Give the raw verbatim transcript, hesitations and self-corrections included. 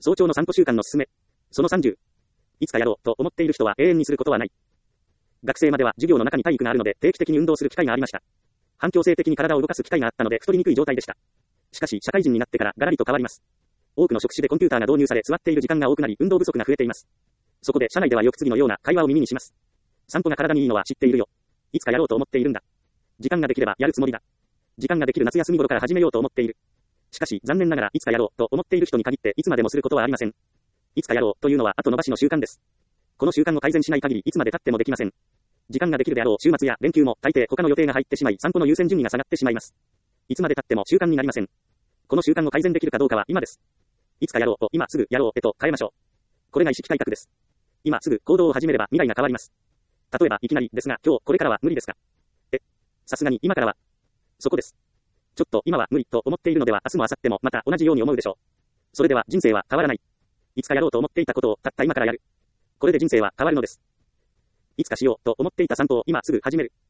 早朝の散歩習慣のすすめ。そのさんじゅう。いつかやろうと思っている人は永遠にすることはない。学生までは授業の中に体育があるので定期的に運動する機会がありました。反強制的に体を動かす機会があったので太りにくい状態でした。しかし社会人になってからガラリと変わります。多くの職種でコンピューターが導入され座っている時間が多くなり運動不足が増えています。そこで社内ではよく次のような会話を耳にします。散歩が体にいいのは知っているよ。いつかやろうと思っているんだ。時間ができればやるつもりだ。時間ができる夏休み頃から始めようと思っている。しかし残念ながらいつかやろうと思っている人に限っていつまでもすることはありません。いつかやろうというのは後延ばしの習慣です。この習慣を改善しない限りいつまで経ってもできません。時間ができるであろう週末や連休も大抵他の予定が入ってしまい散歩の優先順位が下がってしまいます。いつまで経っても習慣になりません。この習慣を改善できるかどうかは今です。いつかやろうを今すぐやろうへと変えましょう。これが意識改革です。今すぐ行動を始めれば未来が変わります。例えばいきなりですが今日これからは無理ですか？え、さすがに今からは。そこです。ちょっと今は無理と思っているのでは明日も明後日もまた同じように思うでしょう。それでは人生は変わらない。いつかやろうと思っていたことをたった今からやる。これで人生は変わるのです。いつかしようと思っていた散歩を今すぐ始める。